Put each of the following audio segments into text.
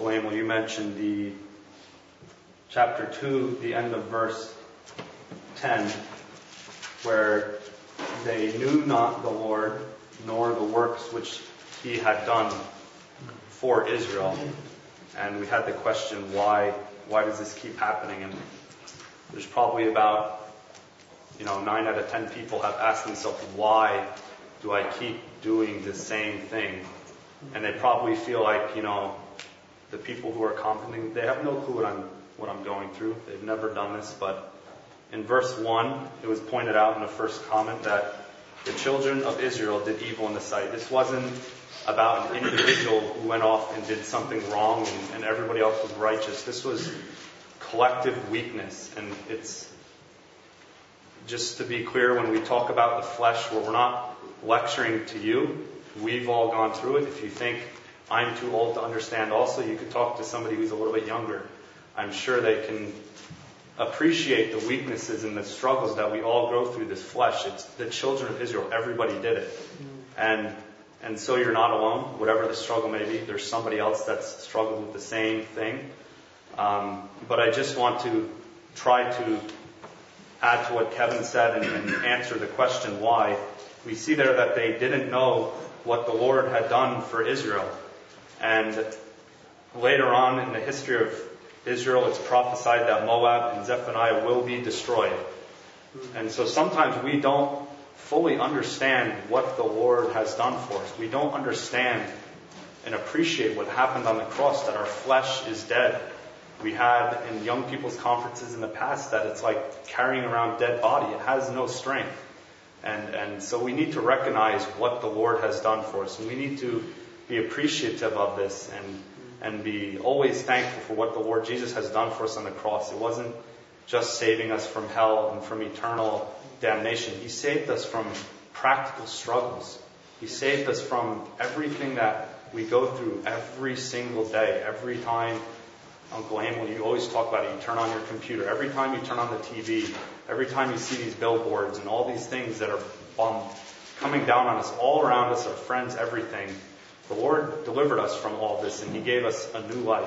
Uncle Emil, you mentioned the chapter 2, the end of verse 10, where they knew not the Lord, nor the works which he had done for Israel. And we had the question, why does this keep happening? And there's probably about 9 out of 10 people have asked themselves, why do I keep doing the same thing? And they probably feel like, the people who are commenting, they have no clue what I'm going through. They've never done this. But in verse 1, it was pointed out in the first comment that the children of Israel did evil in the sight. This wasn't about an individual who went off and did something wrong and everybody else was righteous. This was collective weakness. And it's just to be clear, when we talk about the flesh, we're not lecturing to you. We've all gone through it. If you think I'm too old to understand also, you could talk to somebody who's a little bit younger. I'm sure they can appreciate the weaknesses and the struggles that we all go through this flesh. It's the children of Israel. Everybody did it. And so you're not alone. Whatever the struggle may be, there's somebody else that's struggled with the same thing. But I just want to try to add to what Kevin said and answer the question why. We see there that they didn't know what the Lord had done for Israel. And later on in the history of Israel, it's prophesied that Moab and Zephaniah will be destroyed. And so sometimes we don't fully understand what the Lord has done for us. We don't understand and appreciate what happened on the cross, that our flesh is dead. We had in young people's conferences in the past that it's like carrying around a dead body. It has no strength. And so we need to recognize what the Lord has done for us. And we need to be appreciative of this and be always thankful for what the Lord Jesus has done for us on the cross. It wasn't just saving us from hell and from eternal damnation. He saved us from practical struggles. He saved us from everything that we go through every single day. Every time, Uncle Emil, you always talk about it. You turn on your computer. Every time you turn on the TV, every time you see these billboards and all these things that are coming down on us, all around us, our friends, everything. The Lord delivered us from all this, and He gave us a new life.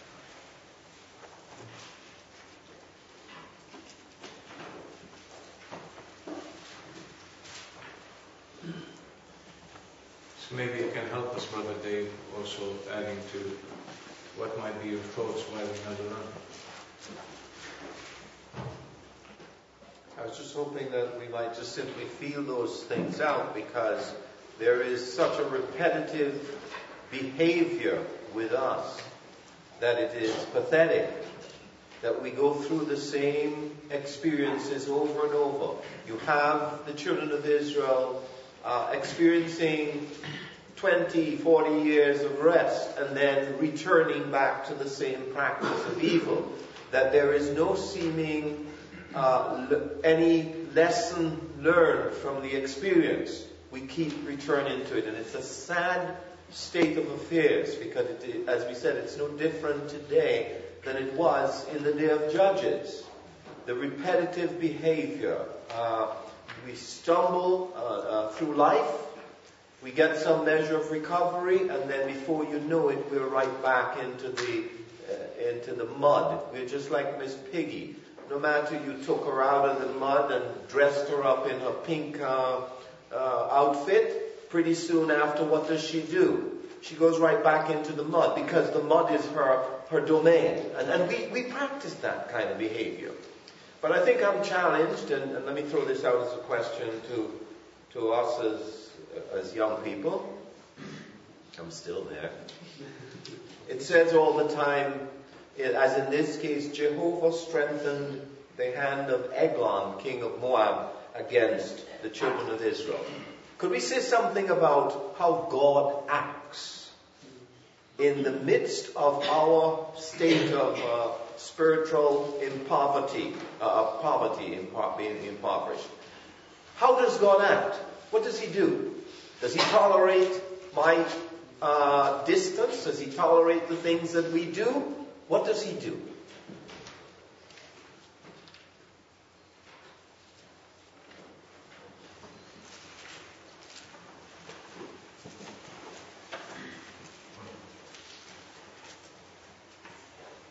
So maybe you can help us, Brother Dave, also adding to what might be your thoughts why we never learn. I was just hoping that we might just simply feel those things out, because there is such a repetitive behavior with us that it is pathetic that we go through the same experiences over and over. You have the children of Israel experiencing 20, 40 years of rest and then returning back to the same practice of evil. That there is no seeming any lesson learned from the experience. We keep returning to it, and it's a sad state of affairs, because as we said, it's no different today than it was in the day of Judges. The repetitive behavior. We stumble through life, we get some measure of recovery, and then before you know it, we're right back into the mud. We're just like Miss Piggy. No matter you took her out of the mud and dressed her up in her pink outfit, pretty soon after, what does she do? She goes right back into the mud, because the mud is her domain. And we practice that kind of behavior. But I think I'm challenged, and let me throw this out as a question to us as young people. I'm still there. It says all the time, as in this case, Jehovah strengthened the hand of Eglon, king of Moab, against the children of Israel. Could we say something about how God acts in the midst of our state of spiritual poverty, being impoverished? How does God act? What does He do? Does He tolerate my distance? Does He tolerate the things that we do? What does He do?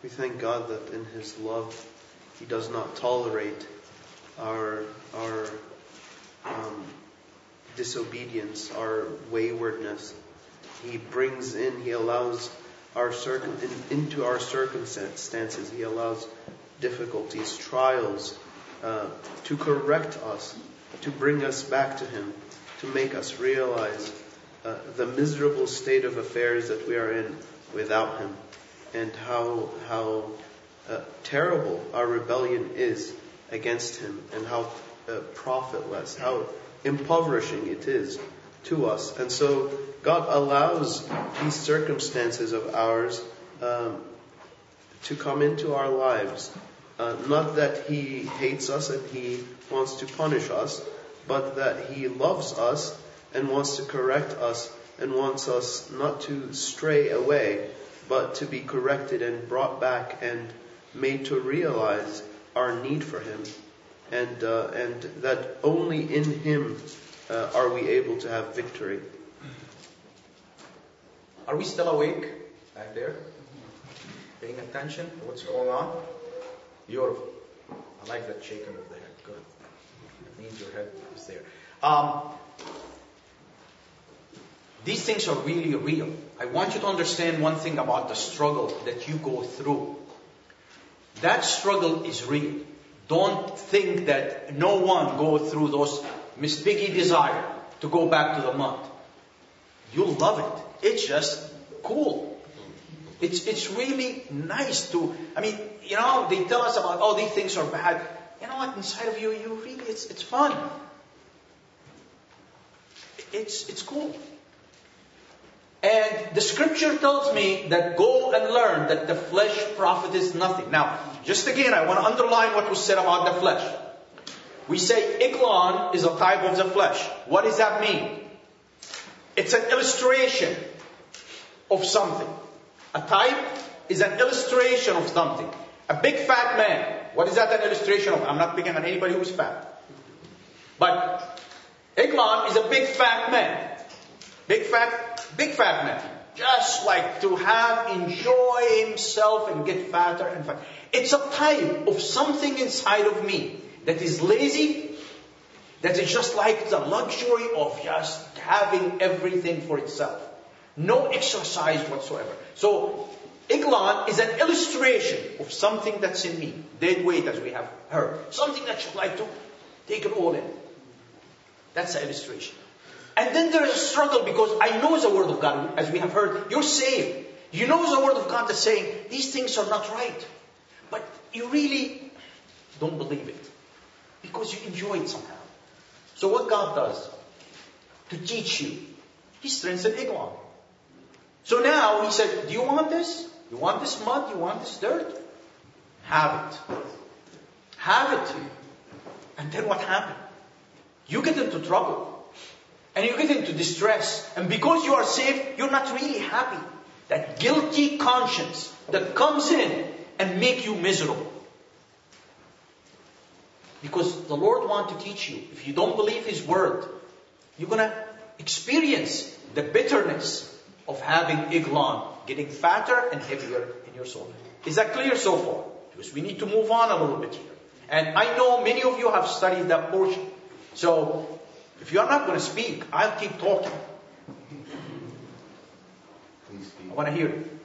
We thank God that in His love, He does not tolerate our disobedience, our waywardness. He brings in, He allows into our circumstances. He allows difficulties, trials, to correct us, to bring us back to Him, to make us realize the miserable state of affairs that we are in without Him, and how terrible our rebellion is against Him, and how profitless, how impoverishing it is to us. And so God allows these circumstances of ours to come into our lives. Not that He hates us and He wants to punish us, but that He loves us and wants to correct us and wants us not to stray away, but to be corrected and brought back and made to realize our need for Him, and that only in Him are we able to have victory. Are we still awake back there? Paying attention to what's going on? Beautiful. I like that shaking of the head. Good. It means your head is there. These things are really real. I want you to understand one thing about the struggle that you go through. That struggle is real. Don't think that no one goes through those Miss Piggy desire to go back to the mud. You'll love it. It's just cool. It's really nice to, they tell us about, these things are bad. You know what, inside of you really, it's fun. It's cool. And the scripture tells me that go and learn that the flesh profiteth nothing. Now, just again, I want to underline what was said about the flesh. We say Eglon is a type of the flesh. What does that mean? It's an illustration of something. A type is an illustration of something. A big fat man. What is that an illustration of? I'm not picking on anybody who's fat. But Eglon is a big fat man. Big fat man. Just like to enjoy himself and get fatter and fatter. It's a type of something inside of me that is lazy, that is just like the luxury of just having everything for itself. No exercise whatsoever. So, Eglon is an illustration of something that's in me. Dead weight, as we have heard. Something that should like to take it all in. That's the illustration. And then there is a struggle because I know the Word of God, as we have heard. You're saved. You know the Word of God that's saying, these things are not right. But you really don't believe it. Because you enjoy it somehow. So what God does, to teach you, He strengthens Eglon. So now He said, do you want this? You want this mud? You want this dirt? Have it. Have it. And then what happened? You get into trouble. And you get into distress. And because you are saved, you're not really happy. That guilty conscience that comes in and make you miserable. Because the Lord wants to teach you. If you don't believe His Word, you're going to experience the bitterness of having Eglon, getting fatter and heavier in your soul. Is that clear so far? Because we need to move on a little bit here. And I know many of you have studied that portion. So, if you are not going to speak, I'll keep talking. Please speak. I want to hear it.